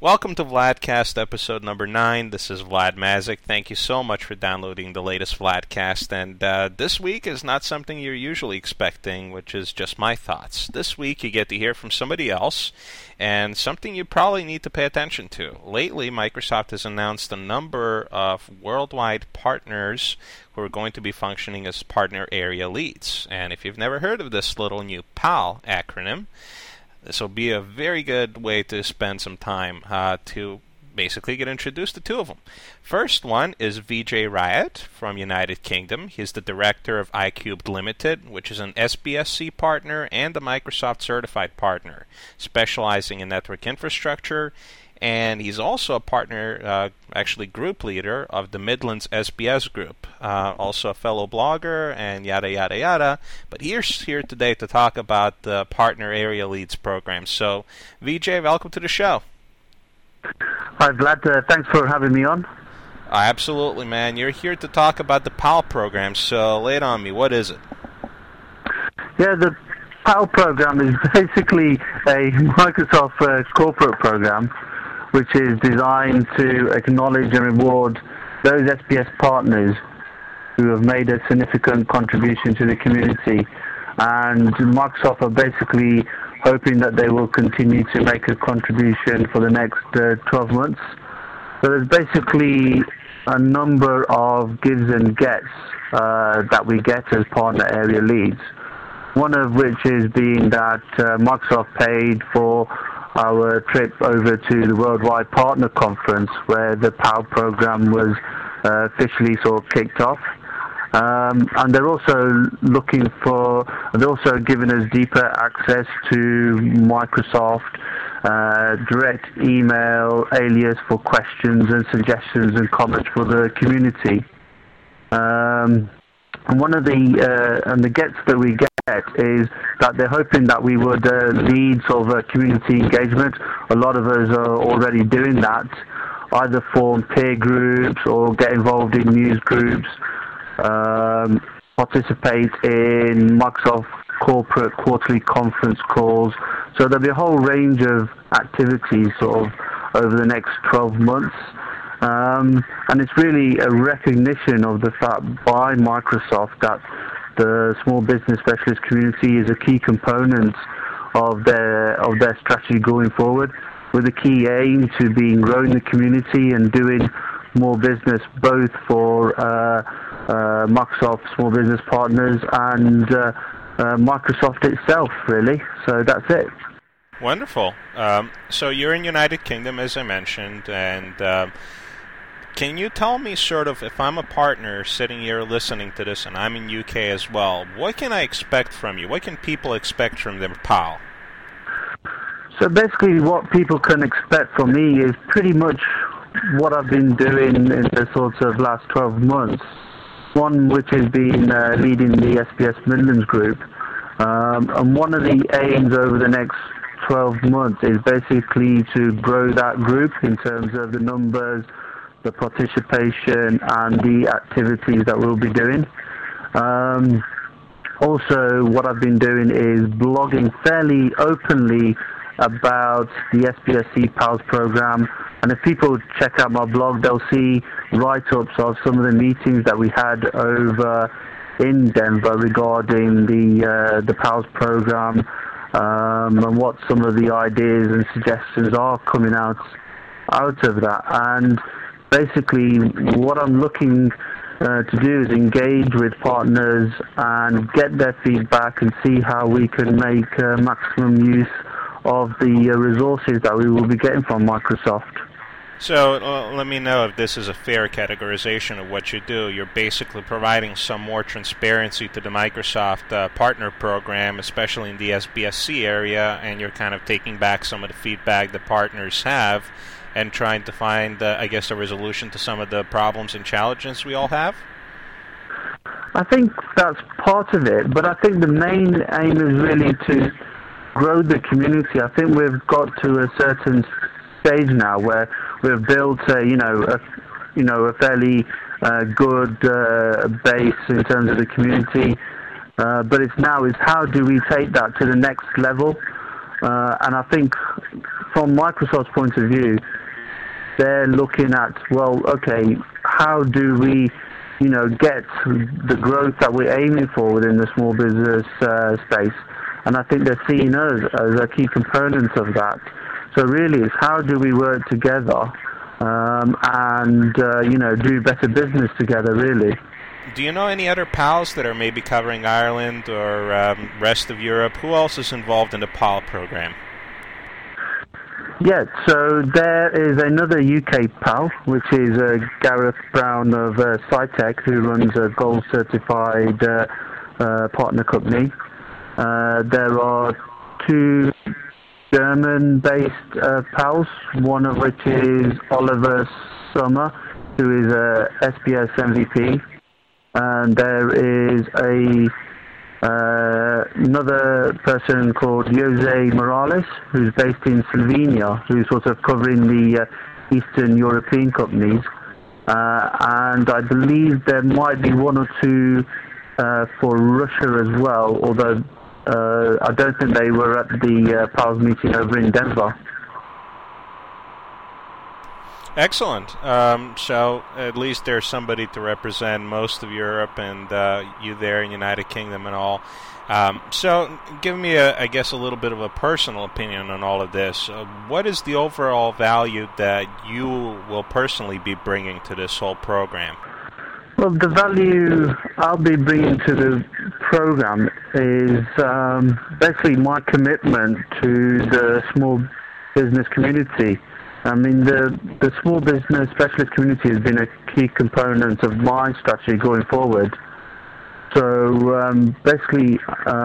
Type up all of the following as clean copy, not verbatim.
Welcome to Vladcast episode number 9. This is Vlad Mazik. Thank you so much for downloading the latest Vladcast. And this week is not something you're usually expecting, which is just my thoughts. This week you get to hear from somebody else, and something you probably need to pay attention to. Lately, Microsoft has announced a number of worldwide partners who are going to be functioning as partner area leads. And if you've never heard of this little new PAL acronym, this will be a very good way to spend some time to basically get introduced to two of them. First one is Vijay Riot from United Kingdom. He's the director of iCubed Limited, which is an SBSC partner and a Microsoft certified partner, specializing in network infrastructure. And he's also a partner, actually group leader of the Midlands SBS group, also a fellow blogger and yada, yada, yada. But he's here today to talk about the Partner Area Leads program. So, Vijay, welcome to the show. Hi, Vlad. Thanks for having me on. Absolutely, man. You're here to talk about the PAL program, so lay it on me. What is it? Yeah, the PAL program is basically a Microsoft corporate program which is designed to acknowledge and reward those SPS partners who have made a significant contribution to the community. And Microsoft are basically hoping that they will continue to make a contribution for the next 12 months. So there's basically a number of gives and gets that we get as partner area leads. One of which is being that Microsoft paid for our trip over to the Worldwide Partner Conference, where the PAL program was officially sort of kicked off. And they're also giving us deeper access to Microsoft direct email alias for questions and suggestions and comments for the community. And one of the gets that we get is that they're hoping that we would lead sort of a community engagement. A lot of us are already doing that, either form peer groups or get involved in news groups, participate in Microsoft corporate quarterly conference calls. So there'll be a whole range of activities sort of over the next 12 months. And it's really a recognition of the fact by Microsoft that the small business specialist community is a key component of their strategy going forward, with a key aim to being growing the community and doing more business both for Microsoft small business partners and Microsoft itself, really. So that's it. Wonderful. So you're in United Kingdom, as I mentioned, and can you tell me sort of, if I'm a partner sitting here listening to this and I'm in UK as well, what can I expect from you? What can people expect from their PAL? So basically what people can expect from me is pretty much what I've been doing in the sorts of last 12 months. One which has been leading the SBS Midlands group. And one of the aims over the next 12 months is basically to grow that group in terms of the numbers, the participation and the activities that we'll be doing. Also, what I've been doing is blogging fairly openly about the SBSC PALS program, and if people check out my blog, they'll see write-ups of some of the meetings that we had over in Denver regarding the PALS program, and what some of the ideas and suggestions are coming out of that. And basically, what I'm looking to do is engage with partners and get their feedback and see how we can make maximum use of the resources that we will be getting from Microsoft. So let me know if this is a fair categorization of what you do. You're basically providing some more transparency to the Microsoft partner program, especially in the SBSC area, and you're kind of taking back some of the feedback the partners have and trying to find, I guess, a resolution to some of the problems and challenges we all have? I think that's part of it, but I think the main aim is really to grow the community. I think we've got to a certain stage now where we've built a fairly good base in terms of the community, but it's how do we take that to the next level? And I think from Microsoft's point of view, they're looking at, well, okay, how do we, get the growth that we're aiming for within the small business space? And I think they're seeing us as a key component of that. So really, it's how do we work together and do better business together, really. Do you know any other PALs that are maybe covering Ireland or rest of Europe? Who else is involved in the PAL program? Yeah, so there is another UK PAL, which is Gareth Brown of Cytec, who runs a gold-certified partner company. There are two German-based PALs, one of which is Oliver Sommer, who is a SBS MVP. And there is another person called Jose Morales, who's based in Slovenia, who's sort of covering the Eastern European companies. And I believe there might be one or two for Russia as well, although I don't think they were at the PALS meeting over in Denver. Excellent. So at least there's somebody to represent most of Europe and you there in United Kingdom and all. So give me, I guess, a little bit of a personal opinion on all of this. What is the overall value that you will personally be bringing to this whole program? Well, the value I'll be bringing to the program is basically my commitment to the small business community. I mean, the small business specialist community has been a key component of my strategy going forward. So basically,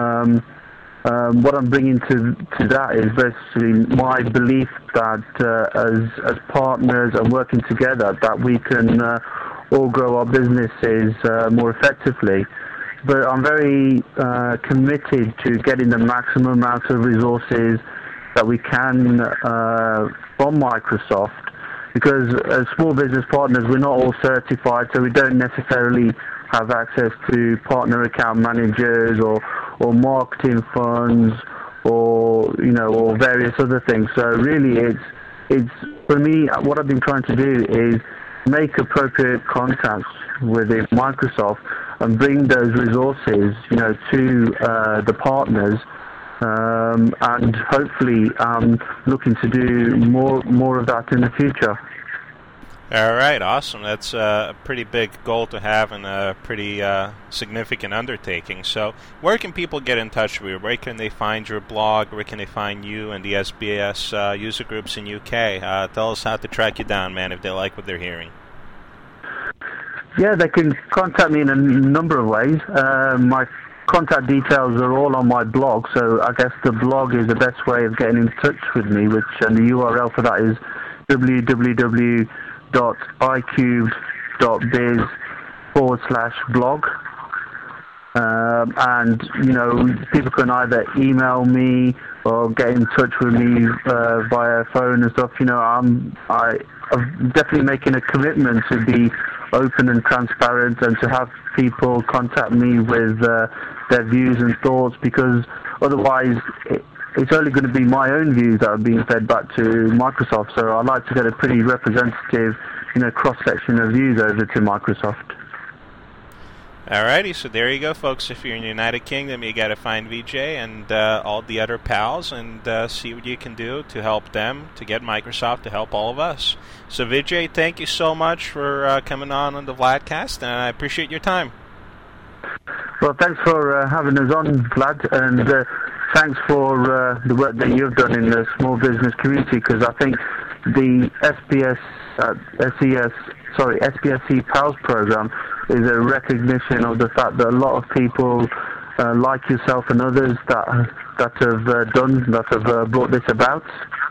what I'm bringing to that is basically my belief that as partners and working together, that we can all grow our businesses more effectively. But I'm very committed to getting the maximum amount of resources that we can from Microsoft, because as small business partners, we're not all certified, so we don't necessarily have access to partner account managers or marketing funds or various other things. So really, it's for me, what I've been trying to do is make appropriate contacts within Microsoft and bring those resources, to the partners. And hopefully looking to do more of that in the future. All right, awesome. That's a pretty big goal to have and a pretty significant undertaking. So where can people get in touch with you? Where can they find your blog? Where can they find you and the SBS user groups in UK? Tell us how to track you down, man, if they like what they're hearing. Yeah, they can contact me in a number of ways. My contact details are all on my blog, so I guess the blog is the best way of getting in touch with me, and the URL for that is www.icubed.biz/blog. And, people can either email me or get in touch with me via phone and stuff. I'm definitely making a commitment to be open and transparent and to have people contact me with their views and thoughts, because otherwise it's only going to be my own views that are being fed back to Microsoft. So I'd like to get a pretty representative, cross-section of views over to Microsoft. Alrighty, so there you go, folks. If you're in the United Kingdom, you got to find VJ and all the other pals and see what you can do to help them, to get Microsoft to help all of us. So Vijay, thank you so much for coming on the Vladcast, and I appreciate your time. Well, thanks for having us on, Vlad, and thanks for the work that you've done in the small business community, because I think the SBSE PALS program is a recognition of the fact that a lot of people like yourself and others that have brought this about.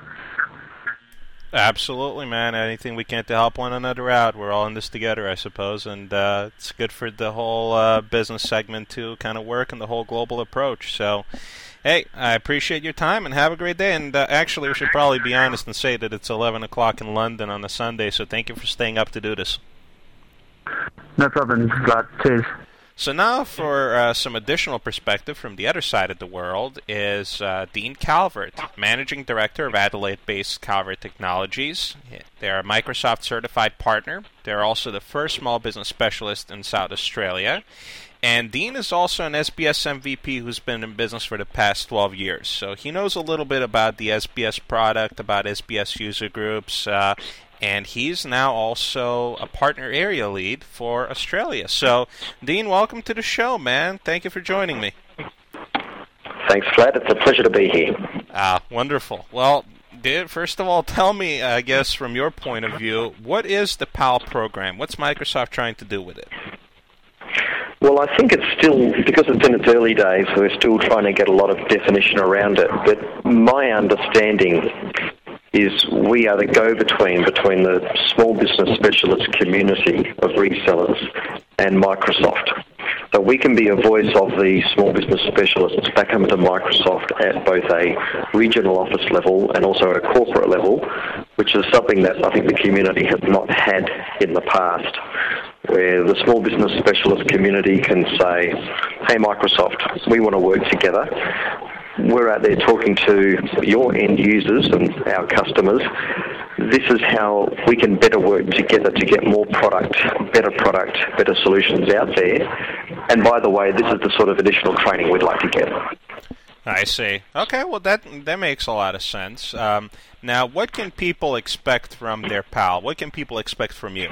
Absolutely, man. Anything we can to help one another out. We're all in this together, I suppose, and it's good for the whole business segment to kind of work and the whole global approach. So, hey, I appreciate your time and have a great day. And actually, we should probably be honest and say that it's 11 o'clock in London on a Sunday, so thank you for staying up to do this. No problem, Vlad. Cheers. So now for some additional perspective from the other side of the world is Dean Calvert, Managing Director of Adelaide-based Calvert Technologies. They're a Microsoft certified partner. They're also the first small business specialist in South Australia. And Dean is also an SBS MVP who's been in business for the past 12 years. So he knows a little bit about the SBS product, about SBS user groups, and he's now also a partner area lead for Australia. So, Dean, welcome to the show, man. Thank you for joining me. Thanks, Vlad. It's a pleasure to be here. Wonderful. Well, first of all, tell me, I guess, from your point of view, what is the PAL program? What's Microsoft trying to do with it? Well, I think it's still, because it's in its early days, so we're still trying to get a lot of definition around it. But my understanding is we are the go-between between the small business specialist community of resellers and Microsoft. So we can be a voice of the small business specialists back into Microsoft at both a regional office level and also at a corporate level, which is something that I think the community has not had in the past, where the small business specialist community can say, hey Microsoft, we want to work together. We're out there talking to your end users and our customers. This is how we can better work together to get more product, better solutions out there. And by the way, this is the sort of additional training we'd like to get. I see. Okay, well, that makes a lot of sense. Now, what can people expect from their PAL? What can people expect from you?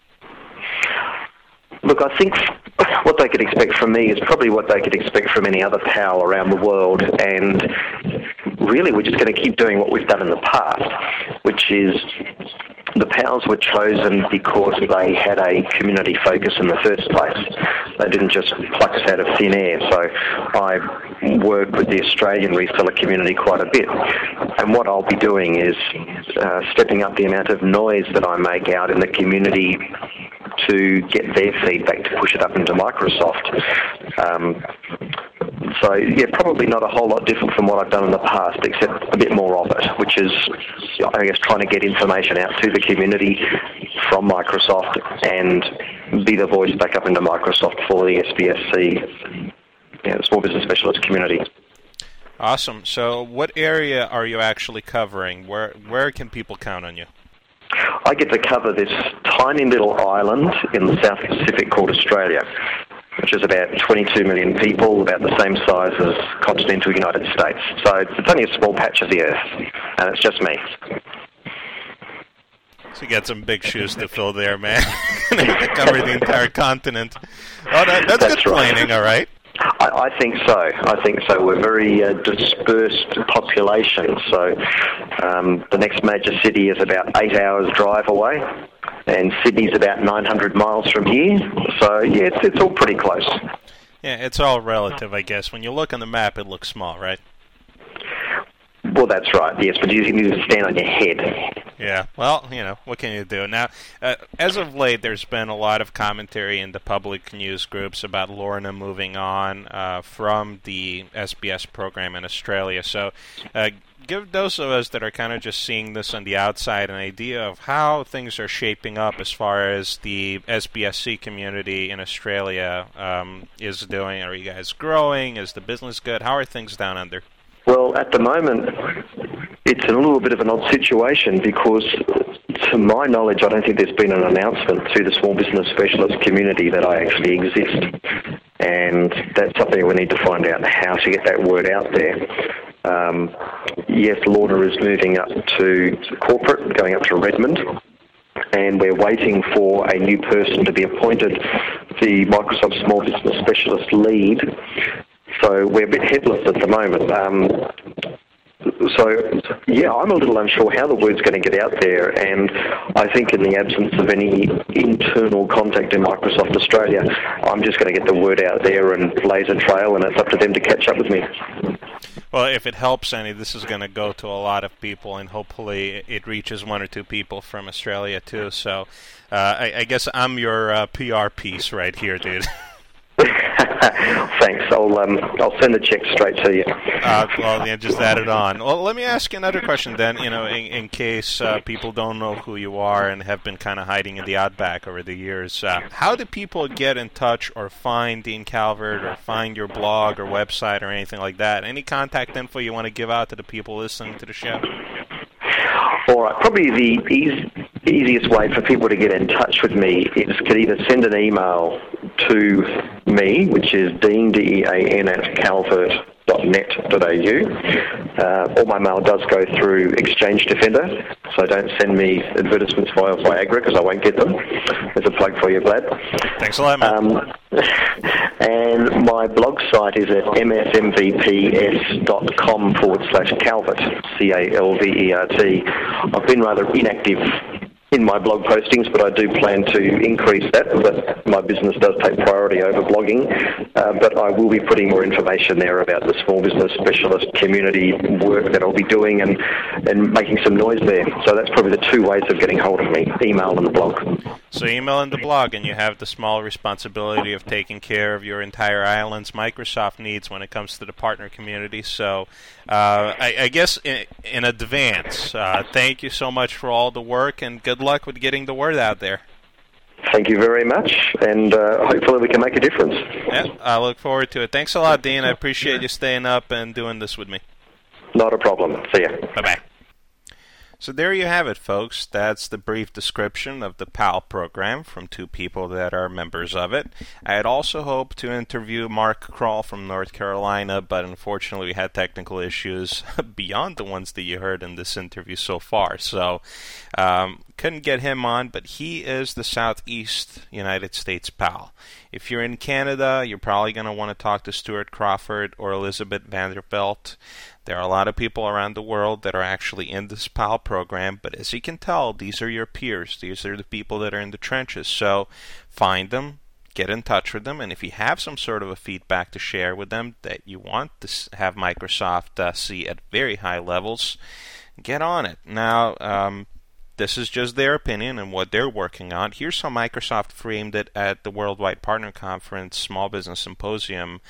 Look, I think what they could expect from me is probably what they could expect from any other PAL around the world, and really we're just going to keep doing what we've done in the past, which is the PALs were chosen because they had a community focus in the first place. They didn't just pluck us out of thin air. So I work with the Australian reseller community quite a bit. And what I'll be doing is stepping up the amount of noise that I make out in the community to get their feedback to push it up into Microsoft. So, yeah, probably not a whole lot different from what I've done in the past, except a bit more of it, which is, I guess, trying to get information out to the community from Microsoft and be the voice back up into Microsoft for the SBSC, the Small Business Specialist community. Awesome. So what area are you actually covering? Where can people count on you? I get to cover this tiny little island in the South Pacific called Australia, which is about 22 million people, about the same size as continental United States. So it's only a small patch of the earth, and it's just me. So you got some big shoes to fill there, man. To cover the entire continent. Oh, that's good planning, all right. I think so. We're very dispersed population. So the next major city is about 8 hours drive away, and Sydney's about 900 miles from here. So yeah, it's all pretty close. Yeah, it's all relative, I guess. When you look on the map, it looks small, right? Well, that's right, yes, but you need to stand on your head. Yeah, well, what can you do? Now, as of late, there's been a lot of commentary in the public news groups about Lorna moving on from the SBS program in Australia. So give those of us that are kind of just seeing this on the outside an idea of how things are shaping up as far as the SBSC community in Australia is doing. Are you guys growing? Is the business good? How are things down under? Well, at the moment, it's a little bit of an odd situation because, to my knowledge, I don't think there's been an announcement to the small business specialist community that I actually exist. And that's something we need to find out how to get that word out there. Yes, Lorna is moving up to corporate, going up to Redmond. And we're waiting for a new person to be appointed, the Microsoft Small Business Specialist lead. So we're a bit headless at the moment. I'm a little unsure how the word's going to get out there, and I think in the absence of any internal contact in Microsoft Australia, I'm just going to get the word out there and blaze a trail, and it's up to them to catch up with me. Well, if it helps any, this is going to go to a lot of people, and hopefully it reaches one or two people from Australia too. So I guess I'm your PR piece right here, dude. Thanks. I'll send the check straight to you. Well, yeah, just add it on. Well, let me ask you another question then. In case people don't know who you are and have been kind of hiding in the outback over the years, how do people get in touch or find Dean Calvert or find your blog or website or anything like that? Any contact info you want to give out to the people listening to the show? All right. Probably the easiest way for people to get in touch with me is could either send an email to me, which is Dean, DEAN, @calvert.net.au. All my mail does go through Exchange Defender, so don't send me advertisements via Viagra because I won't get them. There's a plug for you, Vlad. Thanks a lot, man. And my blog site is at mfmvps.com/Calvert, CALVERT. I've been rather inactive in my blog postings, but I do plan to increase that. But my business does take priority over blogging. But I will be putting more information there about the small business specialist community work that I'll be doing and making some noise there. So that's probably the two ways of getting hold of me, email and the blog. So email and the blog, and you have the small responsibility of taking care of your entire island's Microsoft needs when it comes to the partner community. So I guess in advance, thank you so much for all the work, and good luck with getting the word out there. Thank you very much, and hopefully we can make a difference. Yeah, I look forward to it. Thanks a lot, Dean. I appreciate you staying up and doing this with me. Not a problem. See ya. Bye-bye. So there you have it, folks. That's the brief description of the PAL program from two people that are members of it. I had also hoped to interview Mark Kroll from North Carolina, but unfortunately we had technical issues beyond the ones that you heard in this interview so far. So couldn't get him on, but he is the Southeast United States PAL. If you're in Canada, you're probably going to want to talk to Stuart Crawford or Elizabeth Vanderbilt. There are a lot of people around the world that are actually in this PAL program, but as you can tell, these are your peers. These are the people that are in the trenches. So find them, get in touch with them, and if you have some sort of a feedback to share with them that you want to have Microsoft see at very high levels, get on it. Now, this is just their opinion and what they're working on. Here's how Microsoft framed it at the Worldwide Partner Conference Small Business Symposium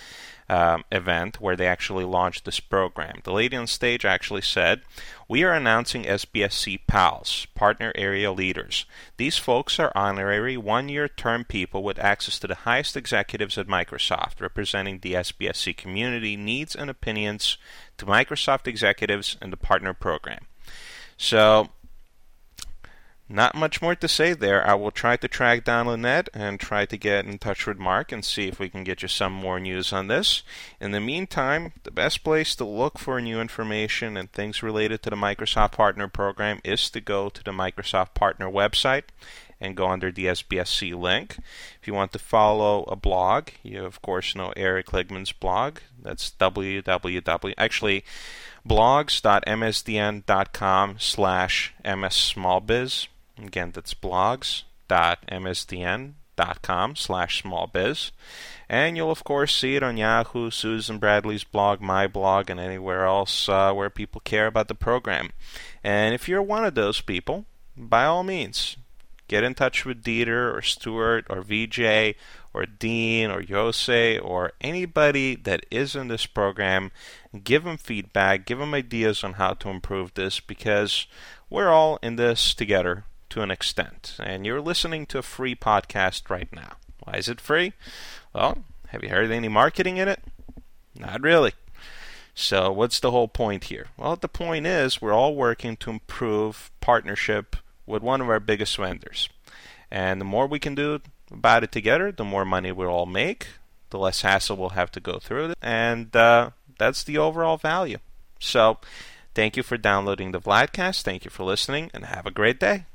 event where they actually launched this program. The lady on stage actually said, "We are announcing SBSC PALs, Partner Area Leaders. These folks are honorary one-year term people with access to the highest executives at Microsoft, representing the SBSC community needs and opinions to Microsoft executives in the partner program." So, not much more to say there. I will try to track down Lynette and try to get in touch with Mark and see if we can get you some more news on this. In the meantime, the best place to look for new information and things related to the Microsoft Partner Program is to go to the Microsoft Partner website and go under the SBSC link. If you want to follow a blog, you of course know Eric Ligman's blog. That's blogs.msdn.com/mssmallbiz. Again, that's blogs.msdn.com/smallbiz. And you'll, of course, see it on Yahoo, Susan Bradley's blog, my blog, and anywhere else where people care about the program. And if you're one of those people, by all means, get in touch with Dieter or Stuart or VJ or Dean or Jose or anybody that is in this program. Give them feedback, give them ideas on how to improve this, because we're all in this together to an extent. And you're listening to a free podcast right now. Why is it free? Well, have you heard any marketing in it? Not really. So what's the whole point here? Well, the point is we're all working to improve partnership with one of our biggest vendors. And the more we can do about it together, the more money we'll all make, the less hassle we'll have to go through it, and that's the overall value. So thank you for downloading the Vladcast. Thank you for listening, and have a great day.